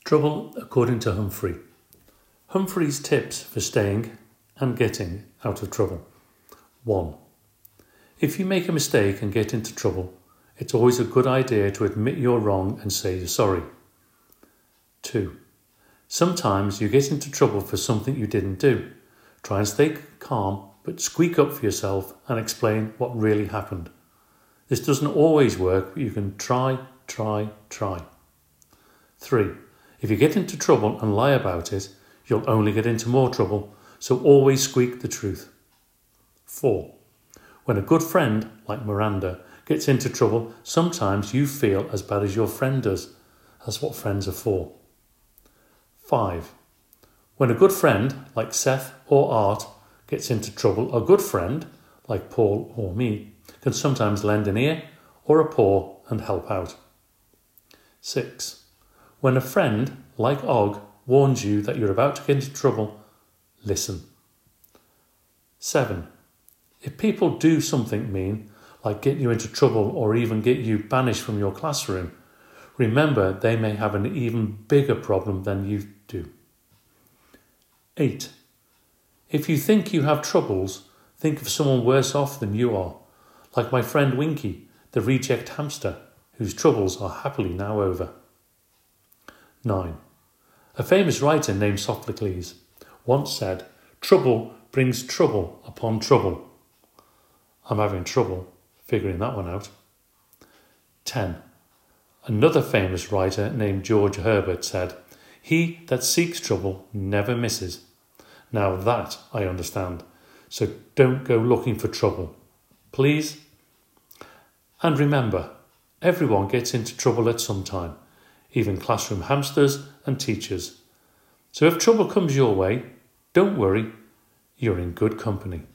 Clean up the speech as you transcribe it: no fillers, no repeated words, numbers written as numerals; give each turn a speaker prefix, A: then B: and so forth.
A: Trouble according to Humphrey. Humphrey's tips for staying and getting out of trouble. 1. If you make a mistake and get into trouble, it's always a good idea to admit you're wrong and say you're sorry. 2. Sometimes you get into trouble for something you didn't do. Try and stay calm, but squeak up for yourself and explain what really happened. This doesn't always work, but you can try. 3. If you get into trouble and lie about it, you'll only get into more trouble, so always squeak the truth. 4. When a good friend, like Miranda, gets into trouble, sometimes you feel as bad as your friend does. That's what friends are for. 5. When a good friend, like Seth or Art, gets into trouble, a good friend, like Paul or me, can sometimes lend an ear or a paw and help out. 6. When a friend, like Og, warns you that you're about to get into trouble, listen. 7. If people do something mean, like get you into trouble or even get you banished from your classroom, remember they may have an even bigger problem than you do. 8. If you think you have troubles, think of someone worse off than you are, like my friend Winky, the reject hamster, whose troubles are happily now over. 9. A famous writer named Sophocles once said, "Trouble brings trouble upon trouble." I'm having trouble figuring that one out. 10. Another famous writer named George Herbert said, "He that seeks trouble never misses." Now that I understand, so don't go looking for trouble, please. And remember, everyone gets into trouble at some time, even classroom hamsters and teachers. So if trouble comes your way, don't worry, you're in good company.